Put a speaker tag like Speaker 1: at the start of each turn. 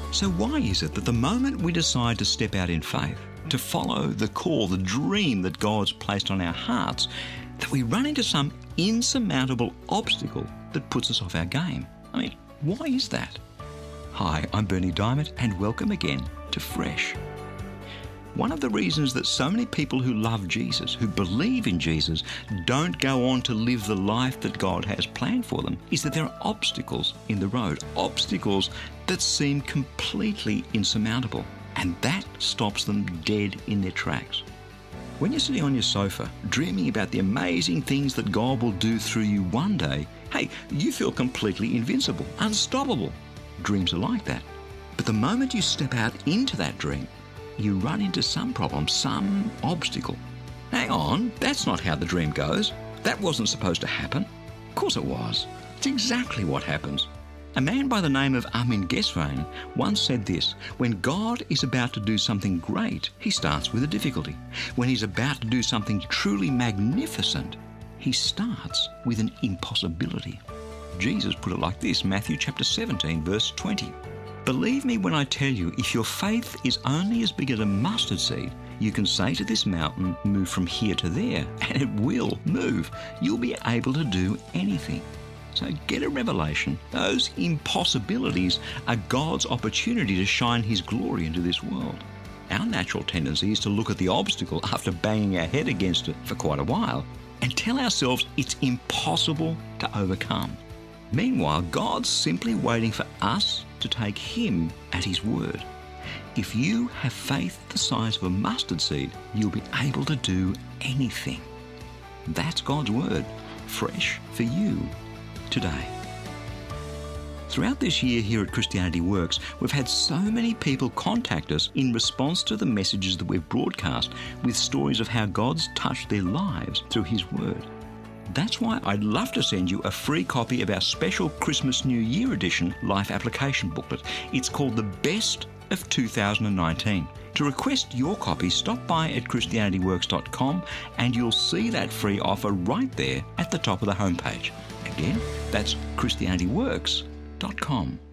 Speaker 1: So why is it that the moment we decide to step out in faith, to follow the call, the dream that God's placed on our hearts, that we run into some insurmountable obstacle that puts us off our game? I mean, why is that? Hi, I'm Berni Dymet, and welcome again to Fresh. One of the reasons that so many people who love Jesus, who believe in Jesus, don't go on to live the life that God has planned for them is that there are obstacles in the road, obstacles that seem completely insurmountable, and that stops them dead in their tracks. When you're sitting on your sofa, dreaming about the amazing things that God will do through you one day, hey, you feel completely invincible, unstoppable. Dreams are like that. But the moment you step out into that dream, you run into some problem, some obstacle. Hang on, that's not how the dream goes. That wasn't supposed to happen. Of course it was. It's exactly what happens. A man by the name of Amin Gesrain once said this: when God is about to do something great, he starts with a difficulty. When he's about to do something truly magnificent, he starts with an impossibility. Jesus put it like this, Matthew chapter 17, verse 20. Believe me when I tell you, if your faith is only as big as a mustard seed, you can say to this mountain, move from here to there, and it will move. You'll be able to do anything. So get a revelation. Those impossibilities are God's opportunity to shine His glory into this world. Our natural tendency is to look at the obstacle after banging our head against it for quite a while and tell ourselves it's impossible to overcome. Meanwhile, God's simply waiting for us to take Him at His word. If you have faith the size of a mustard seed, you'll be able to do anything. That's God's word, fresh for you today. Throughout this year here at Christianity Works, we've had so many people contact us in response to the messages that we've broadcast with stories of how God's touched their lives through His word. That's why I'd love to send you a free copy of our special Christmas New Year edition life application booklet. It's called The Best of 2019. To request your copy, stop by at ChristianityWorks.com and you'll see that free offer right there at the top of the homepage. Again, that's ChristianityWorks.com.